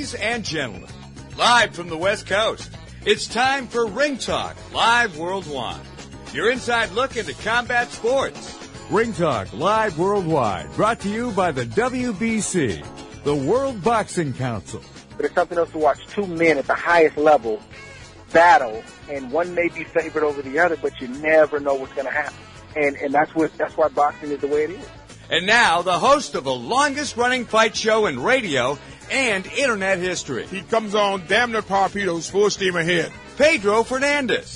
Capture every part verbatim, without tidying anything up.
Ladies and gentlemen, live from the West Coast, it's time for Ring Talk Live Worldwide. Your inside look into combat sports. Ring Talk Live Worldwide, brought to you by the W B C, the World Boxing Council. But it's something else to watch two men at the highest level battle, and one may be favored over the other, but you never know what's going to happen. And and that's what that's why boxing is the way it is. And now, the host of the longest-running fight show in radio and internet history. He comes on damn near torpedoes, full steam ahead. Pedro Fernandez.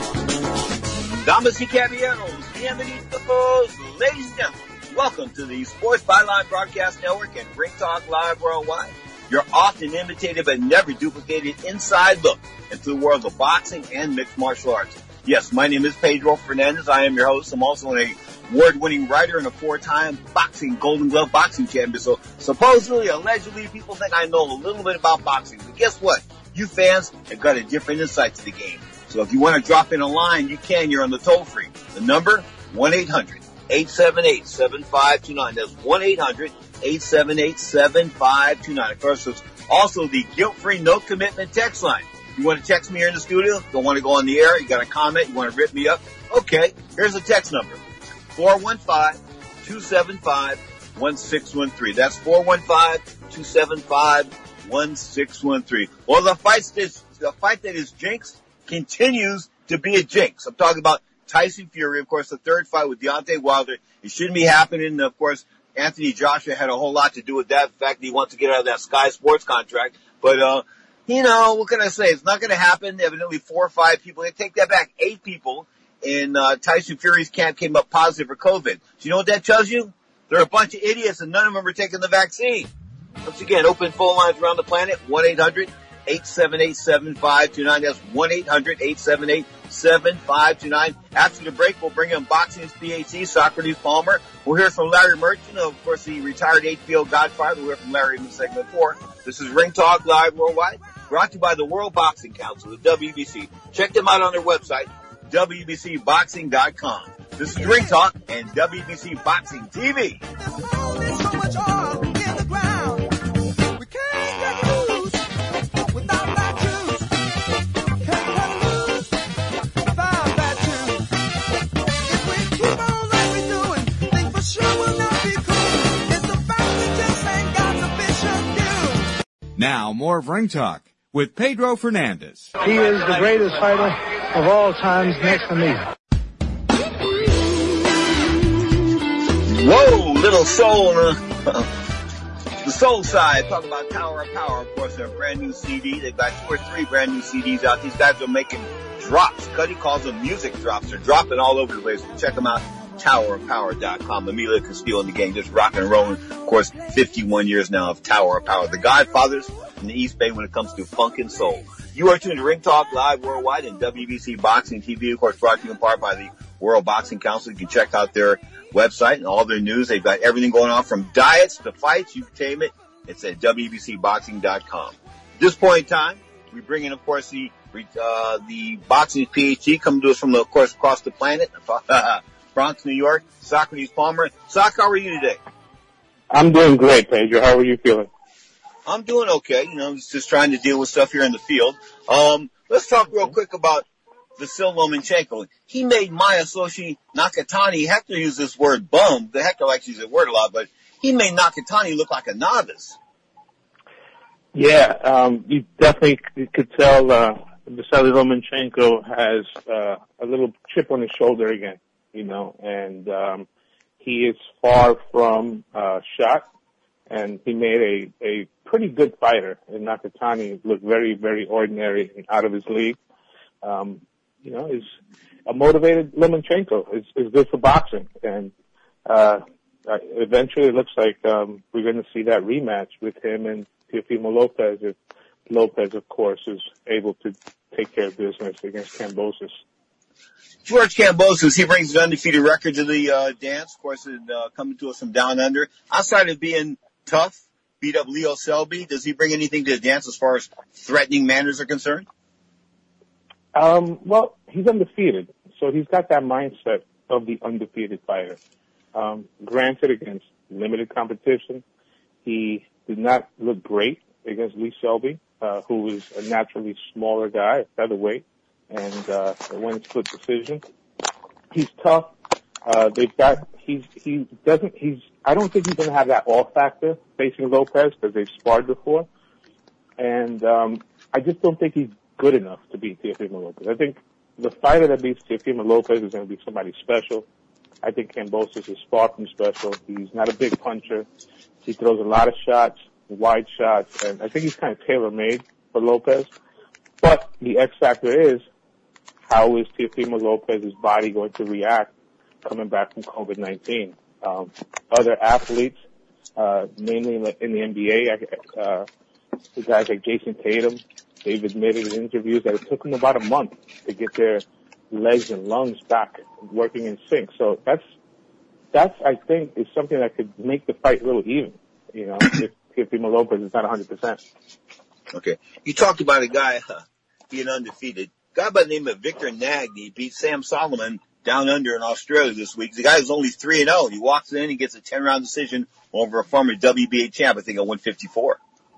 Damas y caballeros, bienvenidos, ladies and gentlemen. Welcome to the Sports Byline Broadcast Network and Ring Talk Live Worldwide. Your often imitated but never duplicated inside look into the world of boxing and mixed martial arts. Yes, my name is Pedro Fernandez. I am your host. I'm also an award-winning writer and a four-time boxing Golden Glove boxing champion. So supposedly, allegedly, people think I know a little bit about boxing. But guess what? You fans have got a different insight to the game. So if you want to drop in a line, you can. You're on the toll-free. The number, one eight hundred eight seven eight seven five two nine. That's one eight hundred eight seven eight seven five two nine. Of course, it's also the guilt-free, no-commitment text line. You want to text me here in the studio? Don't want to go on the air? You got a comment? You want to rip me up? Okay, here's the text number. four one five two seven five one six one three. That's four one five two seven five one six one three. Well, the fight, is, the fight that is jinxed continues to be a jinx. I'm talking about Tyson Fury, of course, the third fight with Deontay Wilder. It shouldn't be happening. Of course, Anthony Joshua had a whole lot to do with that. The fact that he wants to get out of that Sky Sports contract. But, uh, you know, what can I say? It's not going to happen. Evidently four or five people. They take that back. Eight people in uh, Tyson Fury's camp came up positive for COVID. Do you know what that tells you? They're a bunch of idiots and none of them are taking the vaccine. Once again, open phone lines around the planet, one eight hundred eight seven eight seven five two nine. That's one eight hundred eight seven eight seven five two nine. After the break, we'll bring in boxing's P H D, Socrates Palmer. We'll hear from Larry Merchant, of course, the retired H B O Godfather. We'll hear from Larry in segment four. This is Ring Talk Live Worldwide, brought to you by the World Boxing Council, the W B C. Check them out on their website, W B C boxing dot com. This is Ring Talk and W B C Boxing T V. Now, more of Ring Talk with Pedro Fernandez. He is the greatest fighter of all times next to me. Whoa, little soul. Uh, the soul side, talking about Tower of Power, of course, their brand new C D. They've got two or three brand new C Ds out. These guys are making drops. Cuddy calls them music drops. They're dropping all over the place. Check them out. Tower of Power dot com. Emilio Castillo in the game, just rocking and rolling. Of course, fifty-one years now of Tower of Power. The Godfathers in the East Bay when it comes to funk and soul. You are tuned to Ring Talk Live Worldwide and W B C Boxing T V, of course, brought to you in part by the World Boxing Council. You can check out their website and all their news. They've got everything going on from diets to fights. You can tame it. It's at W B C boxing dot com. At this point in time, we bring in, of course, the uh, the boxing P H D coming to us from, the, of course, across the planet. Bronx, New York, Socrates Palmer. Soc, how are you today? I'm doing great, Pedro. How are you feeling? I'm doing okay. You know, just trying to deal with stuff here in the field. Um, let's talk real quick about Vasyl Lomachenko. He made Masayoshi Nakatani, Hector used this word bum. The Hector likes to use that word a lot, but he made Nakatani look like a novice. Yeah, um, you definitely could tell uh, Vasyl Lomachenko has uh, a little chip on his shoulder again. You know, and um, he is far from uh, shot, and he made a, a pretty good fighter. And Nakatani looked very, very ordinary and out of his league. Um, you know, is a motivated Lomachenko. Is is good for boxing, and uh, eventually it looks like um, we're going to see that rematch with him and Teofimo Lopez. If Lopez, of course, is able to take care of business against Kambosos. George Kambosos, he brings an undefeated record to the uh, dance. Of course, it, uh, coming to us from down under. Outside of being tough, beat up Leo Selby, does he bring anything to the dance as far as threatening manners are concerned? Um, well, he's undefeated, so he's got that mindset of the undefeated fighter. Um, granted, against limited competition, he did not look great against Lee Selby, uh, who is a naturally smaller guy, featherweight, and uh, it went split decision. He's tough. Uh, they've got he's he doesn't he's I don't think he's going to have that awe factor facing Lopez because they've sparred before, and um, I just don't think he's good enough to beat Teofimo Lopez. I think the fighter that beats Teofimo Lopez is going to be somebody special. I think Kambosos is far from special. He's not a big puncher. He throws a lot of shots, wide shots, and I think he's kind of tailor-made for Lopez. But the X factor is, how is Teofimo Lopez's body going to react coming back from COVID nineteen? Um, other athletes, uh, mainly in the, in the N B A, uh, the guys like Jason Tatum, they've admitted in interviews that it took them about a month to get their legs and lungs back working in sync. So that's, that's, I think, is something that could make the fight a little even, you know, if Teofimo Lopez is not one hundred percent. Okay. You talked about a guy uh, being undefeated. A guy by the name of Victor Nagny beat Sam Solomon down under in Australia this week. The guy is only three and oh. He walks in, he gets a ten-round decision over a former W B A champ, I think, at one fifty-four.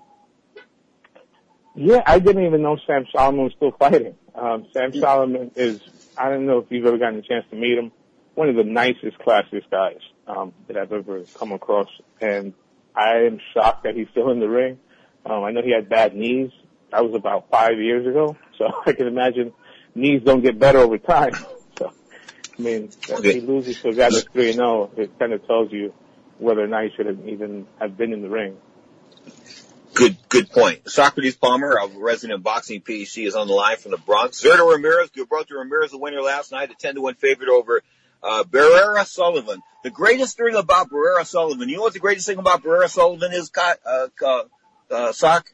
Yeah, I didn't even know Sam Solomon was still fighting. Um, Sam Solomon is, I don't know if you've ever gotten a chance to meet him, one of the nicest, classiest guys um, that I've ever come across. And I am shocked that he's still in the ring. Um, I know he had bad knees. That was about five years ago. So I can imagine knees don't get better over time. So, I mean, if he loses to a guy that's three and oh, it kind of tells you whether or not he should have even have been in the ring. Good, good point. Socrates Palmer, a resident boxing PhD, is on the line from the Bronx. Zurdo Ramirez, Gilberto Ramirez, the winner last night, a ten to one favorite over uh Barrera Sullivan. The greatest thing about Barrera Sullivan, you know what the greatest thing about Barrera Sullivan is, uh, uh, uh, Sock?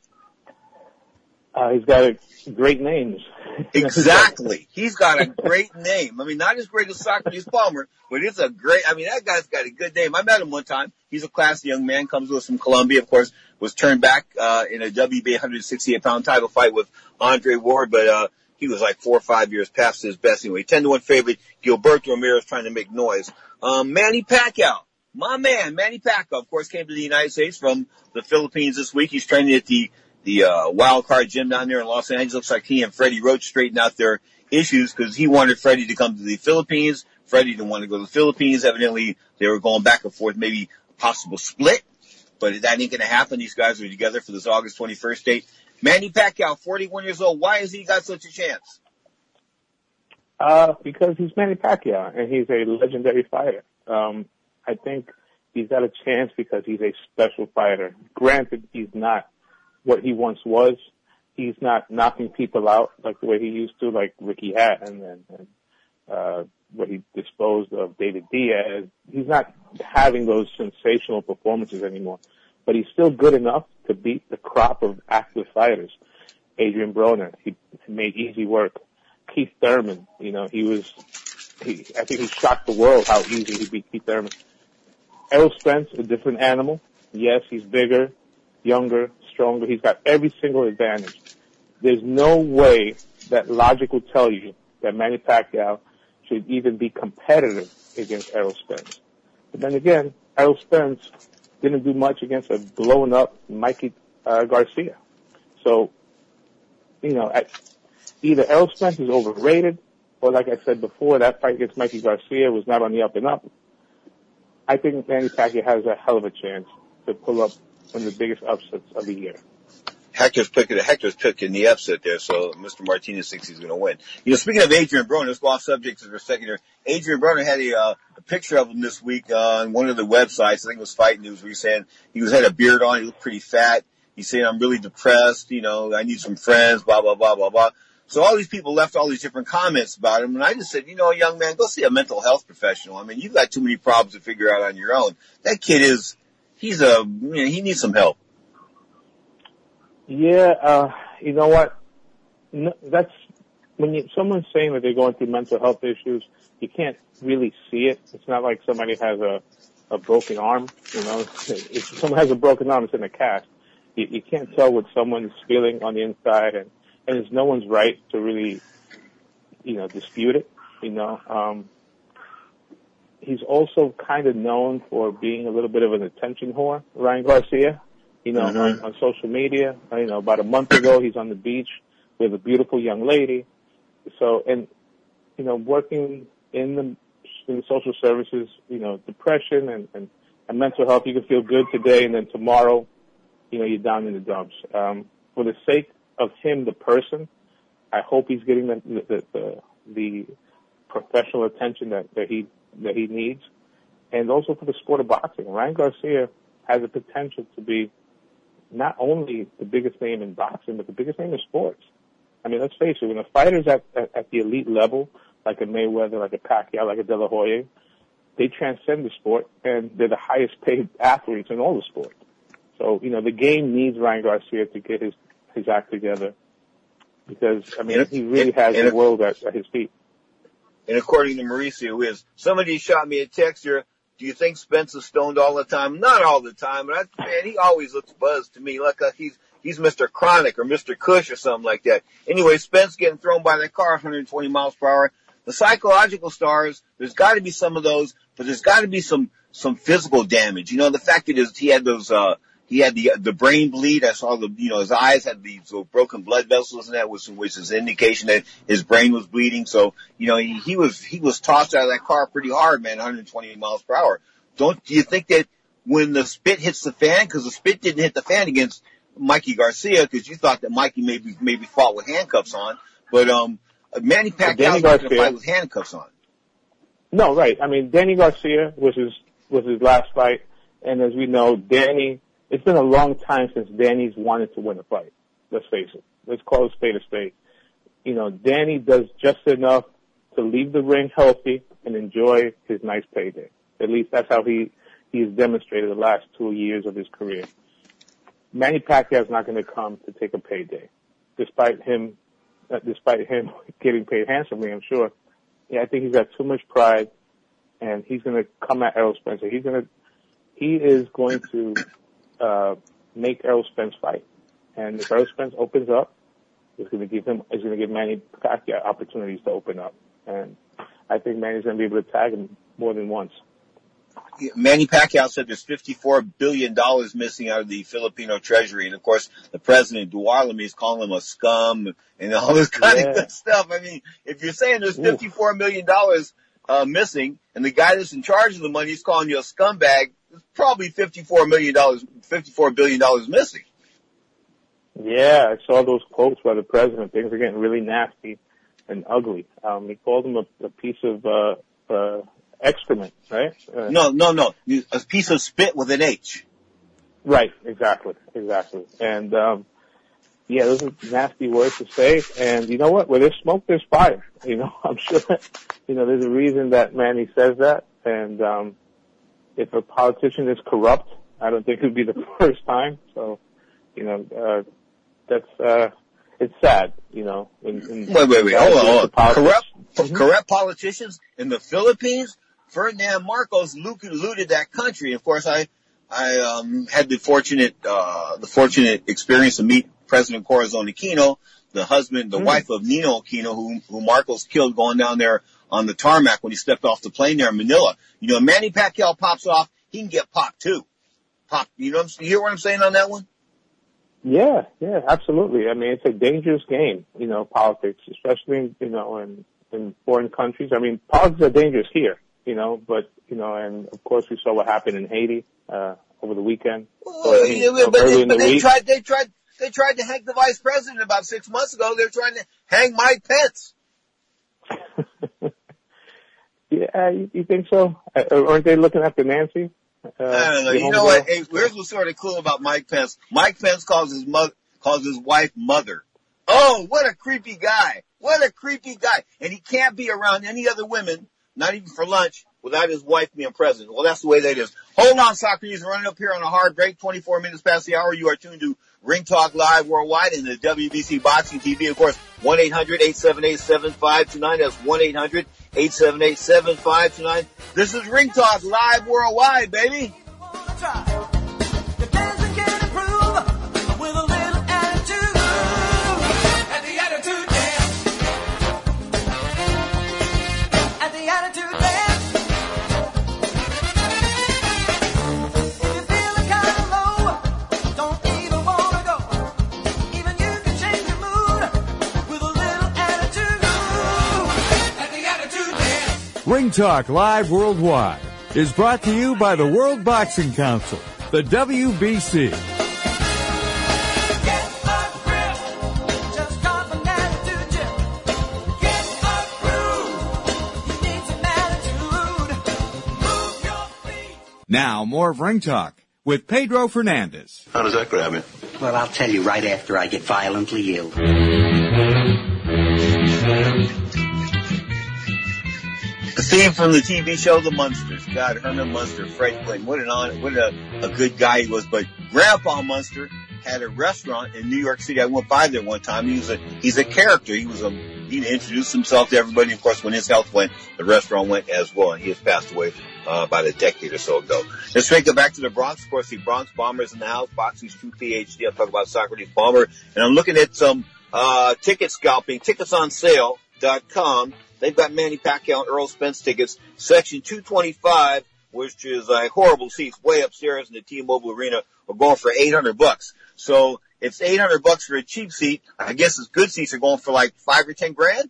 Uh, he's got a great names. Exactly. He's got a great name. I mean, not as great as Socrates Palmer, but it's a great, I mean, that guy's got a good name. I met him one time. He's a classy young man, comes with us from Colombia, of course, was turned back, uh, in a W B A one sixty-eight pound title fight with Andre Ward, but, uh, he was like four or five years past his best anyway. ten to one favorite, Gilberto Ramirez trying to make noise. Um, Manny Pacquiao. My man, Manny Pacquiao, of course, came to the United States from the Philippines this week. He's training at the the uh Wild Card Gym down there in Los Angeles. Looks like he and Freddie Roach straightened out their issues because he wanted Freddie to come to the Philippines. Freddie didn't want to go to the Philippines. Evidently, they were going back and forth, maybe a possible split, but that ain't going to happen. These guys are together for this August twenty-first date. Manny Pacquiao, forty-one years old. Why has he got such a chance? Uh, because he's Manny Pacquiao and he's a legendary fighter. Um, I think he's got a chance because he's a special fighter. Granted, he's not what he once was. He's not knocking people out like the way he used to, like Ricky Hatton and, and uh, what he disposed of David Diaz. He's not having those sensational performances anymore, but he's still good enough to beat the crop of active fighters. Adrian Broner, he made easy work. Keith Thurman, you know, he was, he, I think he shocked the world how easy he beat Keith Thurman. Errol Spence, a different animal. Yes, he's bigger, younger, stronger. He's got every single advantage. There's no way that logic will tell you that Manny Pacquiao should even be competitive against Errol Spence. But then again, Errol Spence didn't do much against a blown up Mikey uh, Garcia. So, you know, at, either Errol Spence is overrated, or like I said before, that fight against Mikey Garcia was not on the up and up. I think Manny Pacquiao has a hell of a chance to pull up one of the biggest upsets of the year. Hector's picking, Hector's picking the upset there, so Mister Martinez thinks he's going to win. You know, speaking of Adrian Broner, let's go off subject for a second here. Adrian Broner had a, uh, a picture of him this week on one of the websites. I think it was Fight News, where he said he was had a beard on, he looked pretty fat. He's saying, I'm really depressed, you know, I need some friends, blah, blah, blah, blah, blah. So all these people left all these different comments about him, and I just said, you know, young man, go see a mental health professional. I mean, you've got too many problems to figure out on your own. That kid is, he's a, you know, he needs some help. Yeah, uh, you know what? No, that's, when you, someone's saying that they're going through mental health issues, you can't really see it. It's not like somebody has a, a broken arm, you know. If someone has a broken arm, it's in a cast. You, you can't tell what someone's feeling on the inside, and, and it's no one's right to really, you know, dispute it, you know. Um, he's also kind of known for being a little bit of an attention whore, Ryan Garcia. you know, Mm-hmm. on, on social media. You know, about a month ago, he's on the beach with a beautiful young lady. So, and, you know, working in the, in the social services, you know, depression and, and, and mental health, you can feel good today, and then tomorrow, you know, you're down in the dumps. Um, for the sake of him, the person, I hope he's getting the, the, the, the professional attention that, that he, that he needs. And also for the sport of boxing. Ryan Garcia has the potential to be not only the biggest name in boxing, but the biggest name in sports. I mean, let's face it, when a fighter's at, at, at the elite level, like a Mayweather, like a Pacquiao, like a De La Hoya, they transcend the sport, and they're the highest paid athletes in all the sport. So, you know, the game needs Ryan Garcia to get his, his act together because, I mean, and, he really and, has and the world at, at his feet. And according to Mauricio Wiz, somebody shot me a text here. Do you think Spence is stoned all the time? Not all the time. But I, man, he always looks buzzed to me, like uh, he's he's Mister Chronic or Mister Kush or something like that. Anyway, Spence getting thrown by that car one hundred twenty miles per hour. The psychological stars, there's got to be some of those, but there's got to be some some physical damage. You know, the fact that is he had those uh he had the the brain bleed. I saw the you know his eyes had these broken blood vessels and that, which which is an indication that his brain was bleeding. So you know he, he was he was tossed out of that car pretty hard, man, one hundred twenty miles per hour. Don't do you think that when the spit hits the fan, because the spit didn't hit the fan against Mikey Garcia, because you thought that Mikey maybe maybe fought with handcuffs on, but um Manny Pacquiao's not going to fight with handcuffs on. No, right. I mean, Danny Garcia was his was his last fight, and as we know, Danny. It's been a long time since Danny's wanted to win a fight. Let's face it. Let's call it spade a spade. You know, Danny does just enough to leave the ring healthy and enjoy his nice payday. At least that's how he he has demonstrated the last two years of his career. Manny Pacquiao's not going to come to take a payday, despite him uh, despite him getting paid handsomely. I'm sure. Yeah, I think he's got too much pride, and he's going to come at Errol Spencer. He's going to he is going to. Uh, make Errol Spence fight. And if Errol Spence opens up, it's going to give him, it's going to give Manny Pacquiao opportunities to open up. And I think Manny's going to be able to tag him more than once. Manny Pacquiao said there's fifty-four billion dollars missing out of the Filipino treasury. And of course, the president, Duarlami, is calling him a scum and all this kind yeah. of good stuff. I mean, if you're saying there's fifty-four million dollars uh, missing and the guy that's in charge of the money is calling you a scumbag, there's probably fifty-four million dollars, fifty-four billion dollars missing. Yeah, I saw those quotes by the president. Things are getting really nasty and ugly. Um, he called him a, a piece of, uh, uh, excrement, right? Uh, no, no, no. A piece of spit with an H. Right, exactly, exactly. And, um, yeah, those are nasty words to say. And you know what? Where there's smoke, there's fire. You know, I'm sure, you know, there's a reason that Manny says that. And, um, if a politician is corrupt, I don't think it would be the first time. So, you know, uh, that's, uh, it's sad, you know. In, in wait, wait, wait. Hold on, hold on. Corrupt, mm-hmm. corrupt politicians in the Philippines? Ferdinand Marcos looted that country. Of course, I, I, um, had the fortunate, uh, the fortunate experience to meet President Corazon Aquino, the husband, the mm-hmm. wife of Nino Aquino, who, who Marcos killed going down there on the tarmac when he stepped off the plane there in Manila. You know, Manny Pacquiao pops off, he can get popped too. Pop, you know what I'm, you hear what I'm saying on that one? Yeah, yeah, absolutely. I mean, it's a dangerous game, you know, politics, especially, you know, in, in foreign countries. I mean, politics are dangerous here, you know, but, you know, and of course we saw what happened in Haiti, uh, over the weekend. Well, so, I mean, yeah, but early they, in but the they week. tried, they tried, they tried to hang the vice president about six months ago. They're trying to hang Mike Pence. Yeah, you, you think so? Uh, aren't they looking after Nancy? Uh, I don't know. You know what? Hey, here's what's sort of cool about Mike Pence. Mike Pence calls his mother, calls his wife mother. Oh, what a creepy guy. What a creepy guy. And he can't be around any other women, not even for lunch, without his wife being present. Well, that's the way that is. Hold on, Socrates. Running up here on a hard break, twenty-four minutes past the hour. You are tuned to Ring Talk Live Worldwide and the W B C Boxing T V. Of course, one eight hundred eight seven eight seven five two nine. That's one eight hundred eight seven eight seven five two nine. This is Ring Talk Live Worldwide, baby. Don't Ring Talk Live Worldwide is brought to you by the World Boxing Council, the W B C. Now, more of Ring Talk with Pedro Fernandez. How does that grab you? Well, I'll tell you right after I get violently ill. The theme from the T V show The Munsters. God, Herman Munster, Fred Clinton. What an on, what a, a good guy he was. But Grandpa Munster had a restaurant in New York City. I went by there one time. He was a he's a character. He was a he introduced himself to everybody. Of course, when his health went, the restaurant went as well. And he has passed away uh, about a decade or so ago. Let's take it back to the Bronx. Of course, the Bronx Bombers in the house. Boxing's True P H D. I'll talk about Socrates Bomber. And I'm looking at some uh ticket scalping. Tickets on sale dot com. They've got Manny Pacquiao and Earl Spence tickets. Section two twenty-five, which is a horrible seats way upstairs in the T-Mobile Arena, are going for eight hundred bucks. So it's eight hundred bucks for a cheap seat. I guess the good seats are going for like five or ten grand.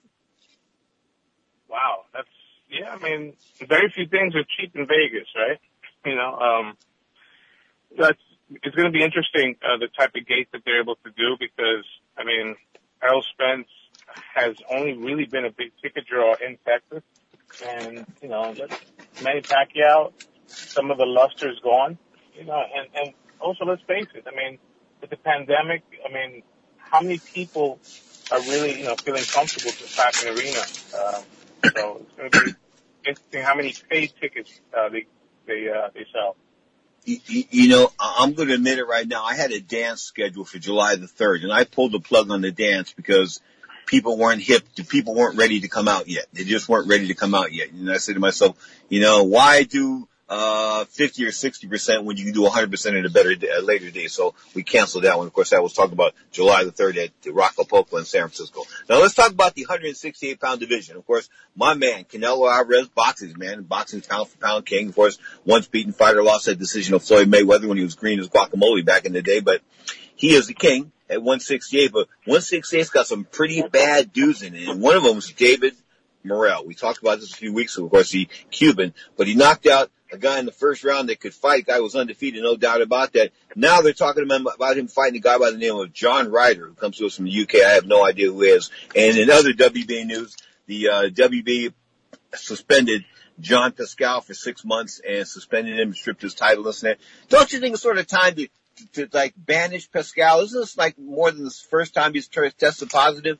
Wow, that's yeah. I mean, very few things are cheap in Vegas, right? You know, um, that's it's going to be interesting uh, the type of gate that they're able to do because I mean, Earl Spence has only really been a big ticket draw in Texas. And, you know, Manny Pacquiao, some of the luster's gone, you know, and, and also let's face it, I mean, with the pandemic, I mean, how many people are really, you know, feeling comfortable to pack an arena? Um, so it's going to be interesting how many paid tickets, uh, they, they, uh, they sell. You, you know, I'm going to admit it right now. I had a dance scheduled for July the third, and I pulled the plug on the dance because people weren't hip, people weren't ready to come out yet. They just weren't ready to come out yet. And I said to myself, you know, why do uh fifty or sixty percent when you can do one hundred percent at a better day, a later day? So we canceled that one. Of course, I was talking about July the third at the Acapulco in San Francisco. Now let's talk about the one sixty-eight pound division. Of course, my man, Canelo Alvarez, boxing man, boxing pound for pound king. Of course, once beaten fighter, lost that decision of Floyd Mayweather when he was green as guacamole back in the day, but he is the king at one sixty-eight, but one sixty-eight's got some pretty bad dudes in it, and one of them is David Morrell. We talked about this a few weeks ago, of course, the Cuban, but he knocked out a guy in the first round that could fight. The guy was undefeated, no doubt about that. Now they're talking about him fighting a guy by the name of John Ryder, who comes to us from the U K. I have no idea who he is. And in other W B news, the uh, W B suspended John Pascal for six months and suspended him, stripped his title, this and that. Don't you think it's sort of time to to, like, banish Pascal? Isn't this, like, more than the first time he's t- tested positive?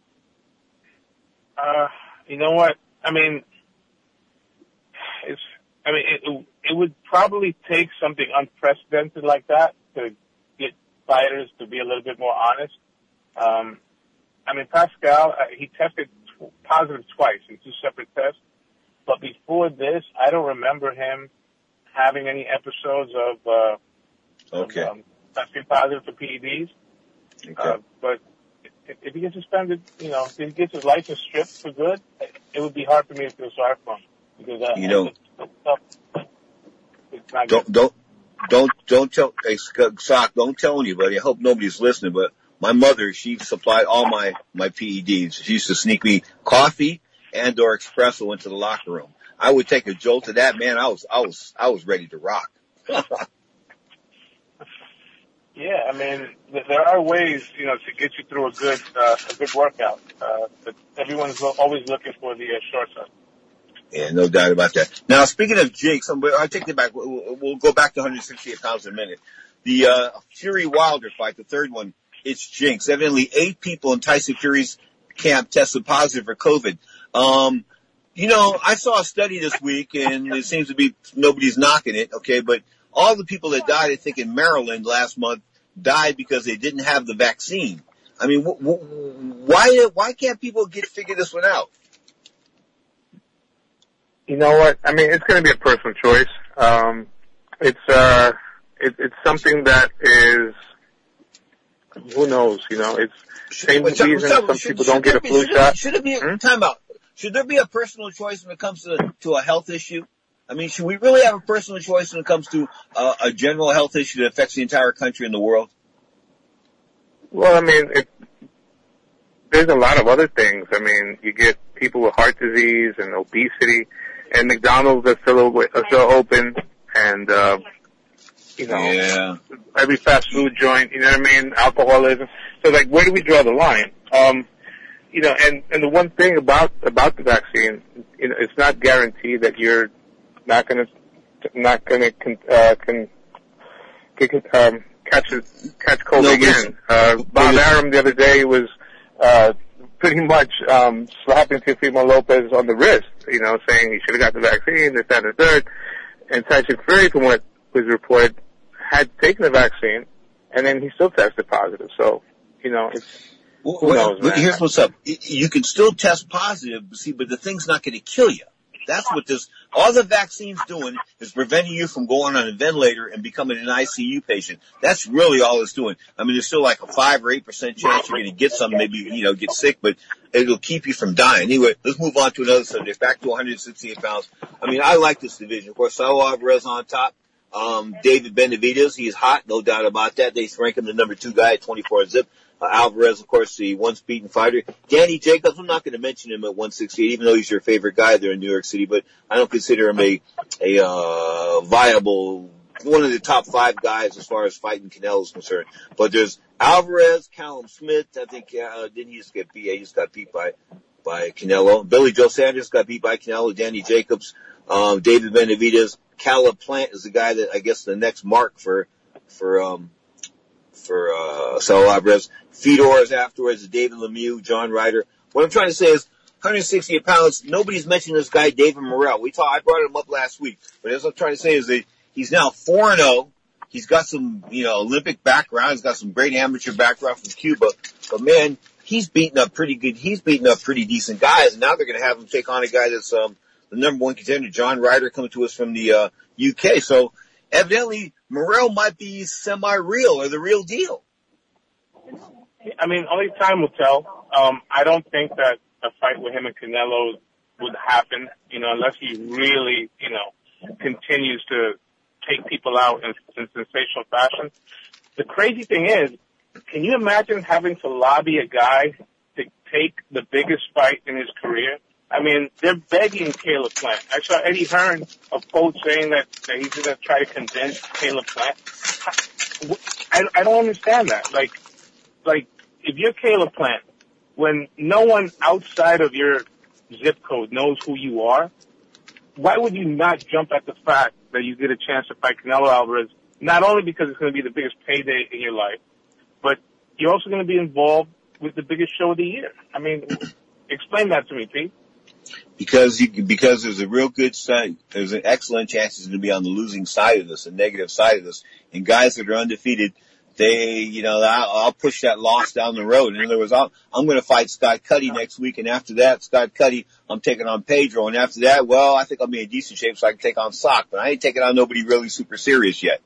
Uh, you know what? I mean, it's, I mean, it, it would probably take something unprecedented like that to get fighters to be a little bit more honest. Um, I mean, Pascal, uh, he tested t- positive twice in two separate tests, but before this, I don't remember him having any episodes of, uh, Okay. Um, testing positive for P E Ds. Okay. Uh, but if, if he gets suspended, you know, if he gets his license stripped for good, it would be hard for me to feel sorry for him because uh, you know, it's, it's, it's not don't good. don't don't don't tell hey, Sock, don't tell anybody. I hope nobody's listening, but my mother, she supplied all my my P E Ds. She used to sneak me coffee and or espresso into the locker room. I would take a jolt of that, man. I was I was I was ready to rock. Yeah, I mean, there are ways, you know, to get you through a good, uh, a good workout. Uh, but everyone's lo- always looking for the uh, shortcut. Yeah, no doubt about that. Now, speaking of jinx, I'm, I'll take it back. We'll, we'll go back to one sixty-eight pounds in a minute. The uh, Fury Wilder fight, the third one, it's jinx. Evidently, eight people in Tyson Fury's camp tested positive for COVID. Um, you know, I saw a study this week, and it seems to be nobody's knocking it. Okay, but all the people that died, I think, in Maryland last month died because they didn't have the vaccine. I mean, wh- wh- why why can't people get figure this one out? You know what? I mean, it's going to be a personal choice. Um, it's uh, it, it's something that is, who knows? You know, it's same But, reason some, some should, people should don't get a be, flu should shot. It, should it be hmm? time out? Should there be a personal choice when it comes to to a health issue? I mean, should we really have a personal choice when it comes to uh, a general health issue that affects the entire country and the world? Well, I mean, it, there's a lot of other things. I mean, you get people with heart disease and obesity. and McDonald's are still, are still open, and, uh, you know, yeah. every fast food joint, you know what I mean, alcoholism. So, like, where do we draw the line? Um, you know, and, and the one thing about, about the vaccine, you know, it's not guaranteed that you're not gonna, not gonna, uh, can, can, um, catch it, catch COVID no, again. Uh, Bob Arum the other day was, uh, pretty much, um, slapping Teofimo Lopez on the wrist, you know, saying he should have got the vaccine, this, that, and the third. And Tyson Fury, from what was reported, had taken the vaccine, and then he still tested positive. So, you know, it's, well, who knows, well, man. Here's what's up. You can still test positive, see, but the thing's not going to kill you. That's what this, all the vaccine's doing is preventing you from going on a ventilator and becoming an I C U patient. That's really all it's doing. I mean, there's still like a five or eight percent chance you're going to get some, maybe, you know, get sick, but it'll keep you from dying. Anyway, let's move on to another subject. Back to one hundred sixty-eight pounds. I mean, I like this division. Of course, Saul Alvarez on top. Um, David Benavidez, he's hot, no doubt about that. They rank him the number two guy at twenty-four zip. Uh, Alvarez, of course, the once beaten fighter. Danny Jacobs, I'm not going to mention him at one sixty-eight, even though he's your favorite guy there in New York City, but I don't consider him a, a, uh, viable, one of the top five guys as far as fighting Canelo is concerned. But there's Alvarez, Callum Smith, I think, uh, didn't he just get beat? He just got beat by, by Canelo. Billy Joe Sanders got beat by Canelo. Danny Jacobs, um, David Benavidez. Caleb Plant is the guy that, I guess, the next mark for, for, um, for, uh, Saul Alvarez. Fedor is afterwards, David Lemieux, John Ryder. What I'm trying to say is, one hundred sixty-eight pounds, nobody's mentioned this guy, David Morrell. We talked, I brought him up last week, but as I'm trying to say is that he's now four and oh. He's got some, you know, Olympic background. He's got some great amateur background from Cuba. But man, he's beating up pretty good, he's beating up pretty decent guys. And now they're going to have him take on a guy that's, um, the number one contender, John Ryder, coming to us from the, uh, U K. So evidently Morrell might be semi-real or the real deal. I mean, only time will tell. Um, I don't think that a fight with him and Canelo would happen, you know, unless he really, you know, continues to take people out in, in sensational fashion. The crazy thing is, can you imagine having to lobby a guy to take the biggest fight in his career? I mean, they're begging Caleb Plant. I saw Eddie Hearn, a post, saying that, that he's going to try to convince Caleb Plant. I, I don't understand that. Like, like, if you're Caleb Plant, when no one outside of your zip code knows who you are, why would you not jump at the fact that you get a chance to fight Canelo Alvarez, not only because it's going to be the biggest payday in your life, but you're also going to be involved with the biggest show of the year? I mean, explain that to me, Pete. Because you, because there's a real good side, there's an excellent chance he's going to be on the losing side of this, the negative side of this. And guys that are undefeated, they, you know, I'll, I'll push that loss down the road. In other words, I'll, I'm going to fight Scott Cuddy next week, and after that, Scott Cuddy, I'm taking on Pedro, and after that, well, I think I'll be in decent shape so I can take on Sock, but I ain't taking on nobody really super serious yet.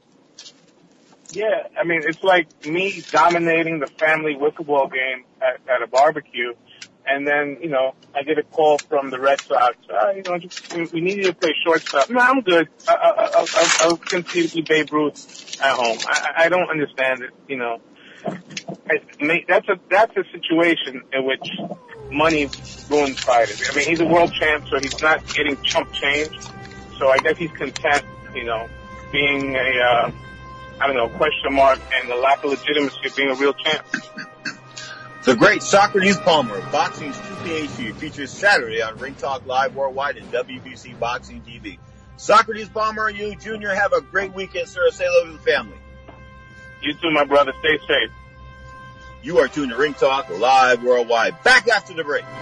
Yeah, I mean, it's like me dominating the family wiffle game at, at a barbecue, and then, you know, I get a call from the Red Sox. Uh, you know, just, we need you to play shortstop. No, I'm good. I, I, I'll, I'll, I'll continue to be Babe Ruth at home. I, I don't understand it, you know. I, that's a that's a situation in which money ruins fighters. I mean, he's a world champ, so he's not getting chump change. So I guess he's content, you know, being a, uh, I don't know, question mark and the lack of legitimacy of being a real champ. The great Socrates Palmer, Boxing's two P H D, features Saturday on Ring Talk Live Worldwide and W B C Boxing T V. Socrates Palmer, you, Junior, have a great weekend, sir. Say hello to the family. You too, my brother. Stay safe. You are tuned to Ring Talk Live Worldwide. Back after the break.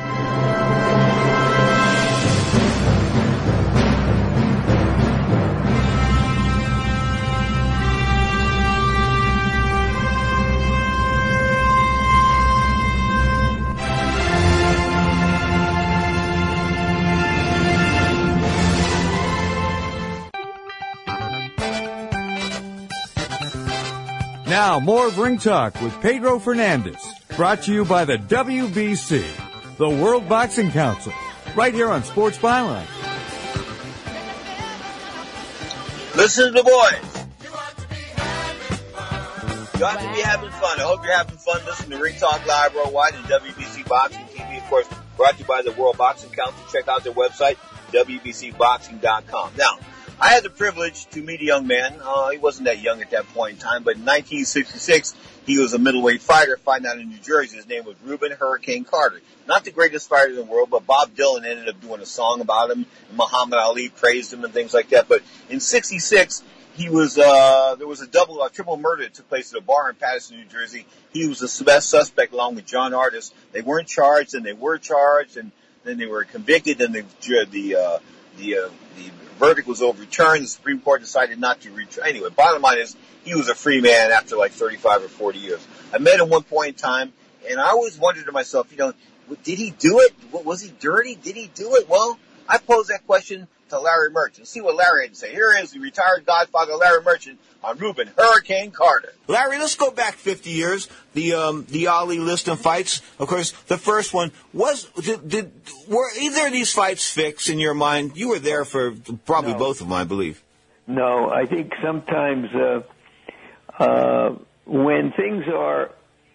Now, more of Ring Talk with Pedro Fernandez, brought to you by the W B C, the World Boxing Council, right here on Sports Byline. Listen to the boys. Got to be having fun. I hope you're having fun listening to Ring Talk Live Worldwide and W B C Boxing T V, of course, brought to you by the World Boxing Council. Check out their website, W B C boxing dot com. Now, I had the privilege to meet a young man. Uh, he wasn't that young at that point in time, but in nineteen sixty-six, he was a middleweight fighter fighting out in New Jersey. His name was Reuben Hurricane Carter. Not the greatest fighter in the world, but Bob Dylan ended up doing a song about him. Muhammad Ali praised him and things like that. But in sixty-six, he was, uh, there was a double, a triple murder that took place at a bar in Paterson, New Jersey. He was the best suspect along with John Artis. They weren't charged, and they were charged, and then they were convicted, and the, the, uh, the, uh, the verdict was overturned. The Supreme Court decided not to retry. Anyway, bottom line is, he was a free man after like thirty-five or forty years. I met him one point in time, and I always wondered to myself, you know, did he do it? Was he dirty? Did he do it? Well, I posed that question to Larry Merchant. See what Larry had to say. Here is the retired Godfather Larry Merchant on Reuben Hurricane Carter. Larry, let's go back fifty years. The um, the Ali Liston fights. Of course, the first one was. Did, did were either of these fights fixed in your mind? You were there for probably No. both of them, I believe. No, I think sometimes uh, uh, when things are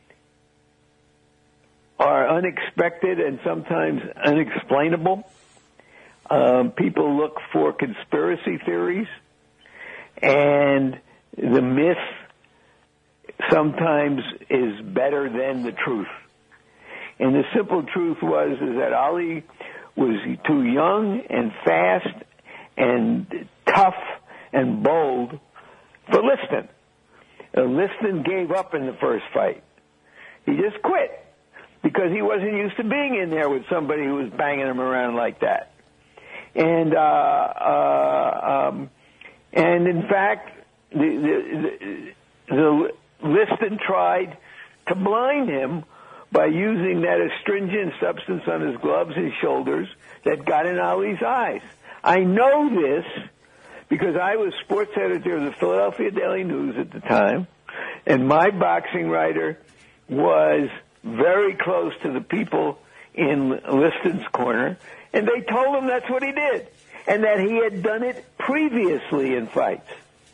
are unexpected and sometimes unexplainable, um, people look for conspiracy theories, and the myth sometimes is better than the truth. And the simple truth was is that Ali was too young and fast and tough and bold for Liston. Uh, Liston gave up in the first fight. He just quit because he wasn't used to being in there with somebody who was banging him around like that. And uh, uh, um, and in fact, the, the, the, the Liston tried to blind him by using that astringent substance on his gloves and shoulders that got in Ali's eyes. I know this because I was sports editor of the Philadelphia Daily News at the time, and my boxing writer was very close to the people in Liston's corner, and they told him that's what he did, and that he had done it previously in fights.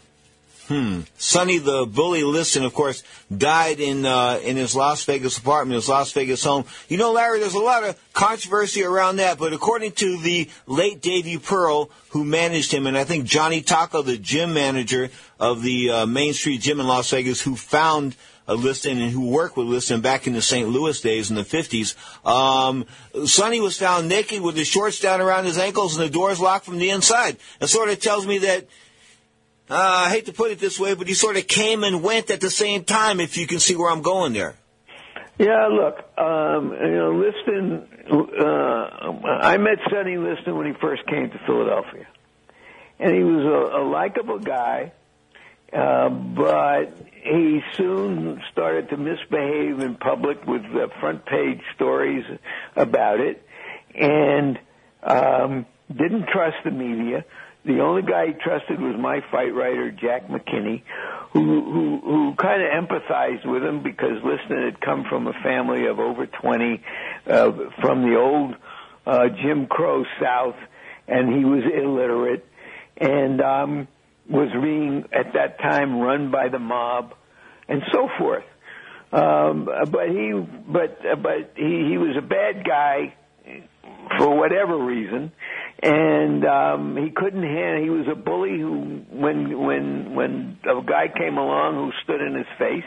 Hmm. Sonny the Bully Liston, of course, died in uh, in his Las Vegas apartment, his Las Vegas home. You know, Larry, there's a lot of controversy around that, but according to the late Davey Pearl, who managed him, and I think Johnny Taco, the gym manager of the uh, Main Street Gym in Las Vegas, who found uh, Liston and who worked with Liston back in the Saint Louis days in the fifties, um, Sonny was found naked with his shorts down around his ankles and the doors locked from the inside. It sort of tells me that Uh, I hate to put it this way, but he sort of came and went at the same time, if you can see where I'm going there. Yeah, look, um, you know, Liston, uh, I met Sonny Liston when he first came to Philadelphia. And he was a, a likable guy, uh, but he soon started to misbehave in public with uh, front page stories about it, and um, didn't trust the media. The only guy he trusted was my fight writer, Jack McKinney, who who, who kind of empathized with him because Liston had come from a family of over twenty uh, from the old uh, Jim Crow South, and he was illiterate and um, was being, at that time, run by the mob and so forth. Um, but he but but he, he was a bad guy for whatever reason. And um, he couldn't handle. He was a bully who, when when when a guy came along who stood in his face,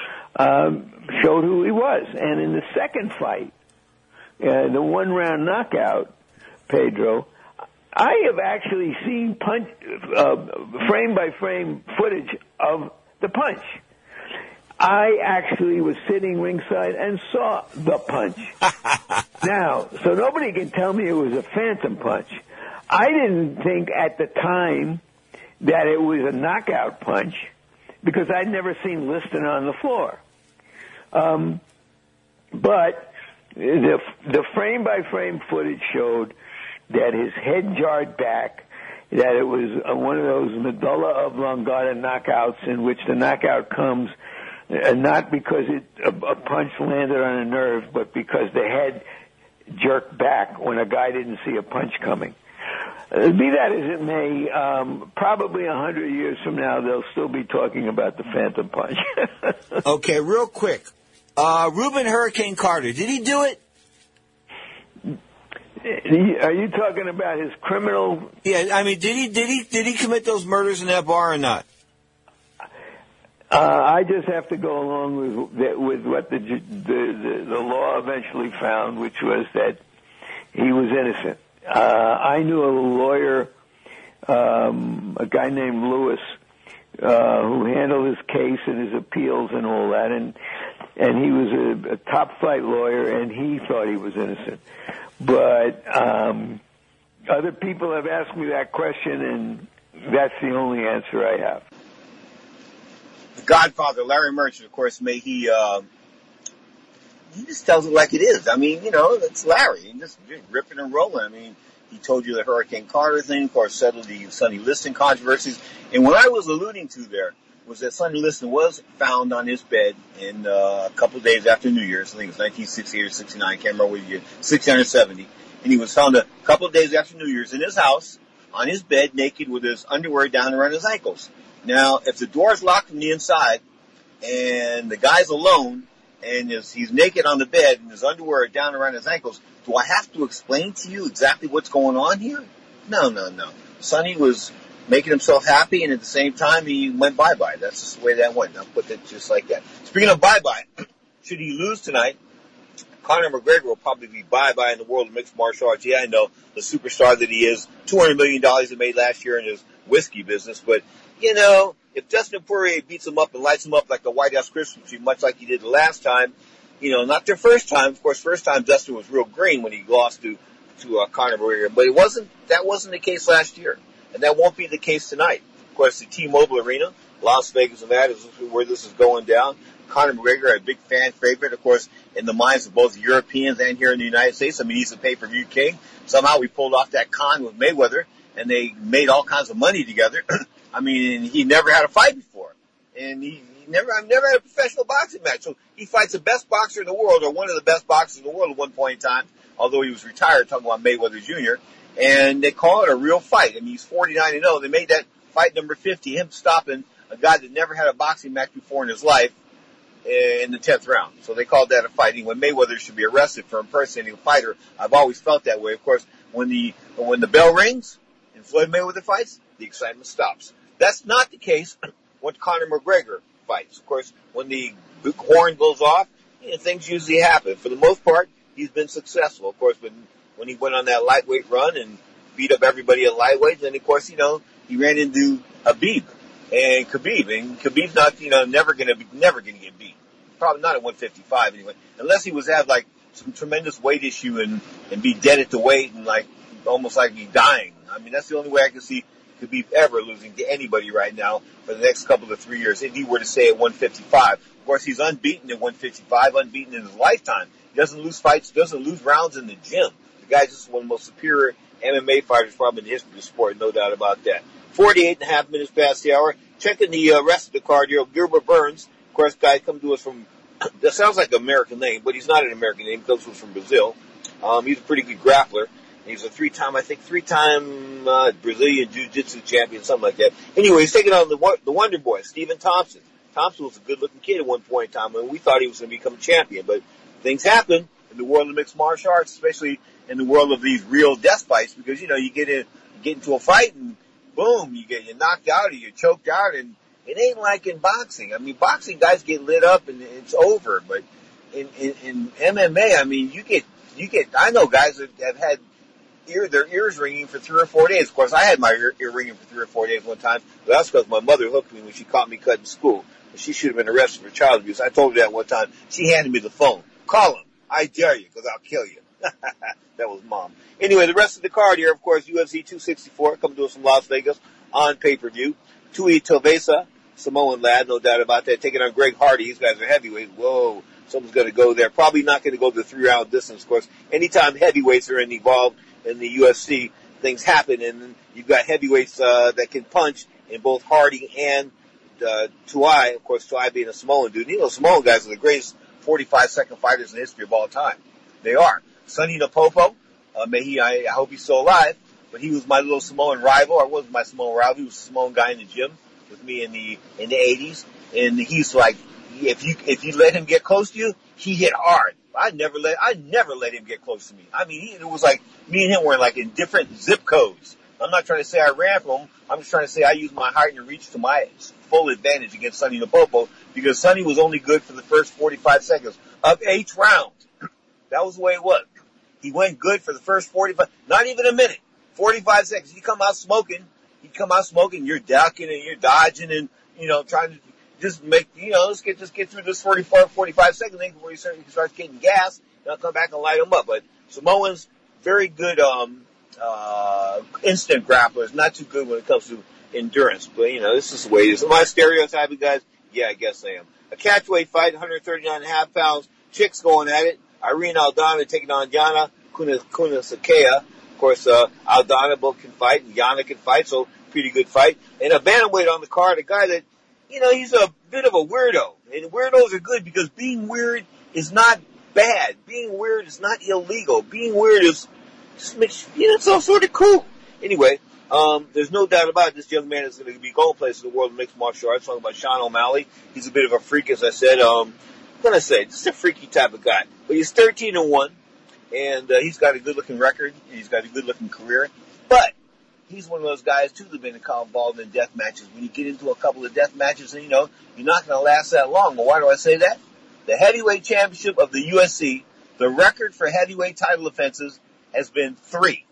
um, showed who he was. And in the second fight, uh, the one round knockout, Pedro, I have actually seen punch uh, frame by frame footage of the punch. I actually was sitting ringside and saw the punch. Now, so nobody can tell me it was a phantom punch. I didn't think at the time that it was a knockout punch because I'd never seen Liston on the floor. Um, but the the frame by frame footage showed that his head jarred back, that it was one of those medulla oblongata knockouts in which the knockout comes Uh, not because it, a, a punch landed on a nerve, but because the head jerked back when a guy didn't see a punch coming. Uh, be that as it may, um, probably a hundred years from now, they'll still be talking about the phantom punch. Okay, real quick. Uh, Reuben Hurricane Carter, did he do it? Are you talking about his criminal? Yeah, I mean, did he did he did he commit those murders in that bar or not? Uh, I just have to go along with with what the, the the the law eventually found, which was that he was innocent. Uh, I knew a lawyer, um, a guy named Lewis, uh, who handled his case and his appeals and all that, and and he was a, a top flight lawyer, and he thought he was innocent. But um, other people have asked me that question, and that's the only answer I have. The Godfather, Larry Merchant, of course, may he, uh, he just tells it like it is. I mean, you know, it's Larry. He just ripping and rolling. I mean, he told you the Hurricane Carter thing, of course, settled the Sonny Liston controversies. And what I was alluding to there was that Sonny Liston was found on his bed in uh, a couple of days after New Year's. I think it was nineteen sixty-eight or sixty-nine. I can't remember what year. sixty-nine or seventy. And he was found a couple of days after New Year's in his house, on his bed, naked with his underwear down around his ankles. Now, if the door's locked from the inside and the guy's alone and is, he's naked on the bed and his underwear down around his ankles, do I have to explain to you exactly what's going on here? No, no, no. Sonny was making himself happy, and at the same time, he went bye-bye. That's just the way that went. I'll put it just like that. Speaking of bye-bye, should he lose tonight, Conor McGregor will probably be bye-bye in the world of mixed martial arts. Yeah, I know, the superstar that he is, two hundred million dollars he made last year in his whiskey business, but you know, if Dustin Poirier beats him up and lights him up like the White House Christmas tree, much like he did the last time, you know, not their first time. Of course, first time Dustin was real green when he lost to to uh, Conor McGregor, but it wasn't. That wasn't the case last year, and that won't be the case tonight. Of course, the T-Mobile Arena, Las Vegas, and that is where this is going down. Conor McGregor, a big fan favorite, of course, in the minds of both Europeans and here in the United States. I mean, he's a pay-per-view king. Somehow we pulled off that con with Mayweather, and they made all kinds of money together. I mean, he never had a fight before. And he, he never, I've never had a professional boxing match. So he fights the best boxer in the world, or one of the best boxers in the world at one point in time, although he was retired, talking about Mayweather Junior And they call it a real fight. I mean, he's forty-nine and oh. They made that fight number fifty, him stopping a guy that never had a boxing match before in his life in the tenth round. So they called that a fight. When Mayweather should be arrested for impersonating a fighter, I've always felt that way. Of course, when the, when the bell rings and Floyd Mayweather fights, the excitement stops. That's not the case when Conor McGregor fights. Of course, when the horn goes off, you know, things usually happen. For the most part, he's been successful. Of course, when, when he went on that lightweight run and beat up everybody at lightweight, then of course, you know, he ran into Habib and Khabib. And Khabib's not, you know, never gonna be, never gonna get beat. Probably not at one fifty-five anyway. Unless he was have like some tremendous weight issue and, and be dead at the weight and like, almost like be dying. I mean, that's the only way I can see Khabib ever losing to anybody right now for the next couple of three years, if he were to stay at one fifty-five. Of course, he's unbeaten at one fifty-five, unbeaten in his lifetime. He doesn't lose fights, doesn't lose rounds in the gym. The guy's just one of the most superior M M A fighters probably in the history of the sport, no doubt about that. forty-eight and a half minutes past the hour. Checking the uh, rest of the card here, Gilbert Burns. Of course, guy come to us from, that sounds like an American name, but he's not an American name. He comes to us from Brazil. Um, he's a pretty good grappler. He's a three-time, I think, three-time uh, Brazilian Jiu-Jitsu champion, something like that. Anyway, he's taking on the the Wonder Boy, Stephen Thompson. Thompson was a good-looking kid at one point in time, and we thought he was going to become a champion. But things happen in the world of mixed martial arts, especially in the world of these real death fights, because, you know, you get in, you get into a fight, and boom, you get you knocked out or you're choked out, and it ain't like in boxing. I mean, boxing guys get lit up, and it's over. But in, in, in M M A, I mean, you get, you get, I know guys that have had Ear, their ears ringing for three or four days. Of course, I had my ear, ear ringing for three or four days one time, but that's because my mother hooked me when she caught me cutting school. She should have been arrested for child abuse. I told her that one time. She handed me the phone. Call him. I dare you, because I'll kill you. That was Mom. Anyway, the rest of the card here, of course, U F C two sixty-four, coming to us from Las Vegas on pay-per-view. Tui Tovesa, Samoan lad, no doubt about that, taking on Greg Hardy. These guys are heavyweights. Whoa. Someone's going to go there. Probably not going to go the three-round distance, of course. Anytime heavyweights are involved in the U F C, things happen, and you've got heavyweights uh, that can punch in both Hardy and uh, Tuai. Of course, Tuai being a Samoan dude. You know, Samoan guys are the greatest forty-five second fighters in the history of all time. They are. Sonny Napopo, uh, may he, I, I hope he's still alive, but he was my little Samoan rival, or wasn't my Samoan rival. He was a Samoan guy in the gym with me in the in the eighties, and he's like, if you if you let him get close to you, he hit hard. I never let, I never let him get close to me. I mean, he, it was like me and him were like in different zip codes. I'm not trying to say I ran from him. I'm just trying to say I used my height and reach to my full advantage against Sonny Napopo because Sonny was only good for the first forty-five seconds of each round. That was the way it was. He went good for the first forty-five, not even a minute, forty-five seconds. He come out smoking. He come out smoking. You're ducking and you're dodging and, you know, trying to just make, you know, let's get, just get through this forty-four, forty-five second thing before he starts, he starts getting gas. And I'll come back and light him up. But Samoans, very good, um, uh, instant grapplers, not too good when it comes to endurance. But, you know, this is the way it is. Am I stereotyping, guys? Yeah, I guess I am. A catchweight fight, one thirty-nine and a half pounds. Chicks going at it. Irene Aldana taking on Yana Kunasakea. Of course, uh, Aldana both can fight and Yana can fight, so pretty good fight. And a bantamweight on the card, a guy that, you know, he's a bit of a weirdo. And weirdos are good because being weird is not bad. Being weird is not illegal. Being weird is, just makes, you know, it's all sort of cool. Anyway, um, there's no doubt about it. This young man is going to be going places in the world of mixed martial arts. Talking about Sean O'Malley. He's a bit of a freak, as I said. Um, what can I say? Just a freaky type of guy. But he's thirteen and one. And uh, he's got a good-looking record, and he's got a good-looking career. But he's one of those guys, too, that have been involved in death matches. When you get into a couple of death matches, and you know, you're not going to last that long. Well, why do I say that? The heavyweight championship of the U F C, the record for heavyweight title offenses has been three.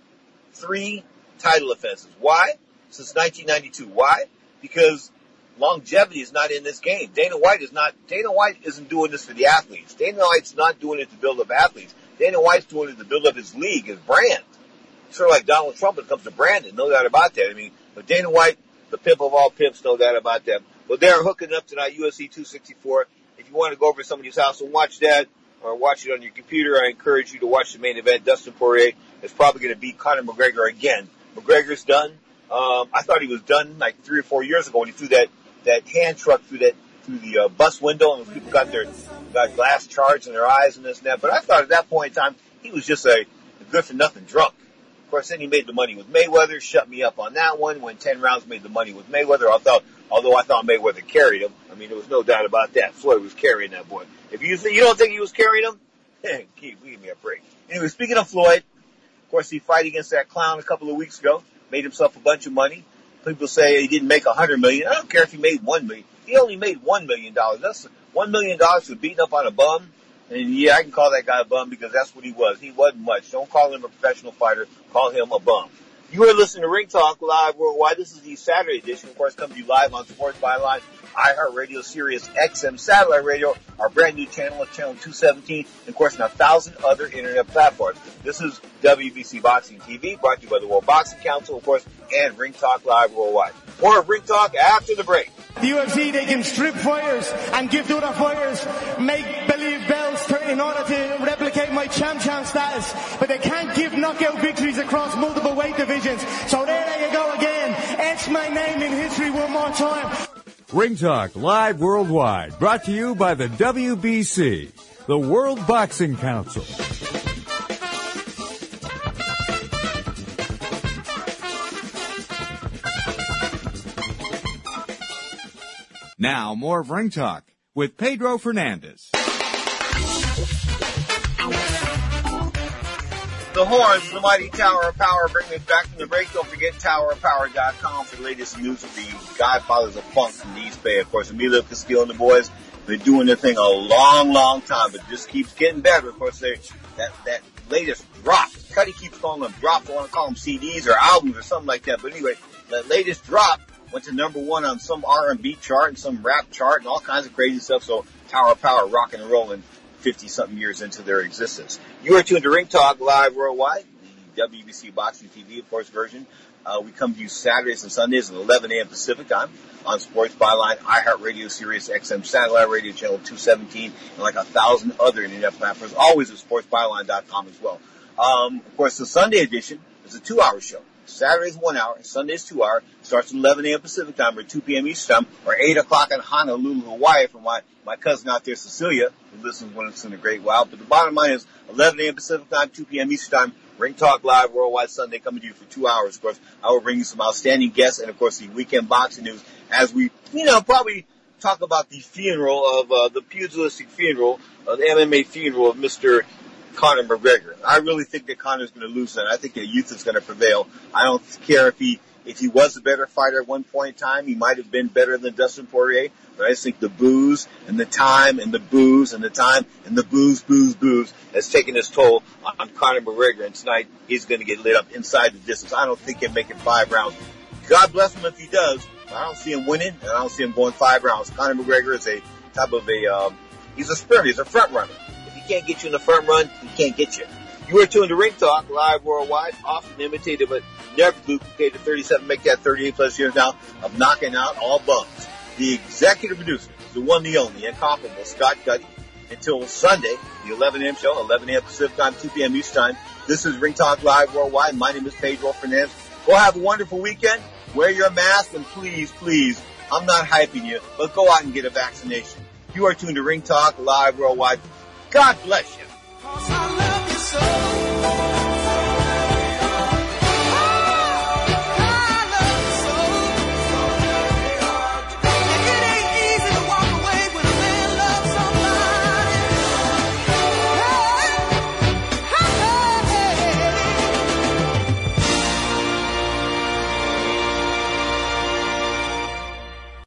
Three title offenses. Why? Since nineteen ninety-two. Why? Because longevity is not in this game. Dana White is not, Dana White isn't doing this for the athletes. Dana White's not doing it to build up athletes. Dana White's doing it to build up his league, his brand. Sort of like Donald Trump when it comes to branding, no doubt about that. I mean, but Dana White, the pimp of all pimps, no doubt about that. Well, they're hooking up tonight, U F C two sixty-four. If you want to go over to somebody's house and watch that, or watch it on your computer, I encourage you to watch the main event. Dustin Poirier is probably going to beat Conor McGregor again. McGregor's done. Um, I thought he was done like three or four years ago when he threw that, that hand truck through that, through the uh, bus window, and people got their, got glass shards in their eyes and this and that. But I thought at that point in time, he was just a, a good-for-nothing drunk. Of course, then he made the money with Mayweather, shut me up on that one, went ten rounds, made the money with Mayweather. I thought, although I thought Mayweather carried him. I mean, there was no doubt about that. Floyd was carrying that boy. If you th- you don't think he was carrying him, hey, give me a break. Anyway, speaking of Floyd, of course, he fight against that clown a couple of weeks ago, made himself a bunch of money. People say he didn't make a hundred million. I don't care if he made one million. He only made one million dollars. That's one million dollars for beating up on a bum. And yeah, I can call that guy a bum because that's what he was. He wasn't much. Don't call him a professional fighter. Call him a bum. You are listening to Ring Talk Live Worldwide. This is the Saturday edition. Of course, coming to you live on Sports Byline, iHeartRadio, Sirius X M Satellite Radio, our brand new channel at Channel two seventeen, and of course, on a thousand other internet platforms. This is W B C Boxing T V, brought to you by the World Boxing Council, of course, and Ring Talk Live Worldwide. More of Ring Talk after the break. The U F C, they can strip fighters and give to other fighters make-believe belts to, in order to replicate my champ-champ status. But they can't give knockout victories across multiple weight divisions. So there you go again. Etch my name in history one more time. Ring Talk Live Worldwide, brought to you by the W B C, the World Boxing Council. Now, more of Ring Talk with Pedro Fernandez. The horns, the mighty Tower of Power, bring us back from the break. Don't forget tower of power dot com for the latest news of the Godfathers of Funk from the East Bay. Of course, Emilio Castillo and the boys, they're doing their thing a long, long time, but it just keeps getting better. Of course, they that that latest drop, Cuddy keeps calling them drops. I want to call them C Ds or albums or something like that. But anyway, that latest drop went to number one on some R and B chart and some rap chart and all kinds of crazy stuff. So Tower of Power, rocking and rolling fifty-something years into their existence. You are tuned to Ring Talk Live Worldwide, the W B C Boxing T V, of course, version. Uh, we come to you Saturdays and Sundays at eleven a.m. Pacific time on Sports Byline, iHeartRadio, Sirius X M Satellite Radio, Channel two seventeen, and like a thousand other internet platforms, always at sports byline dot com as well. Um, of course, the Sunday edition is a two-hour show. Saturday's one hour, Sunday's two hour. Starts at eleven a.m. Pacific time or two p.m. Eastern time or eight o'clock in Honolulu, Hawaii for my, my cousin out there, Cecilia, who listens when it's in a great while. But the bottom line is eleven a.m. Pacific time, two p.m. Eastern time. Ring Talk Live Worldwide Sunday coming to you for two hours. Of course, I will bring you some outstanding guests and, of course, the weekend boxing news as we, you know, probably talk about the funeral of, uh, the pugilistic funeral, uh, the M M A funeral of Mister Conor McGregor. I really think that Conor's going to lose that. I think that youth is going to prevail. I don't care if he, if he was a better fighter at one point in time, he might have been better than Dustin Poirier, but I just think the booze and the time and the booze and the time and the booze, booze, booze has taken its toll on Conor McGregor, and tonight he's going to get lit up inside the distance. I don't think he'll make it five rounds. God bless him if he does, but I don't see him winning, and I don't see him going five rounds. Conor McGregor is a type of a, um, he's a sprinter, he's a front runner. If he can't get you in the front run, he can't get you. You are tuned to Ring Talk, live worldwide, often imitated but never duplicated. thirty-seven, make that thirty-eight plus years now of knocking out all bums. The executive producer, the one, the only, incomparable Scott Cuddy. Until Sunday, the eleven a.m. show, eleven a.m. Pacific time, two p.m. Eastern time. This is Ring Talk Live Worldwide. My name is Pedro Fernandez. Go have a wonderful weekend. Wear your mask, and please, please, I'm not hyping you, but go out and get a vaccination. You are tuned to Ring Talk Live Worldwide. God bless you. 'Cause I love you so.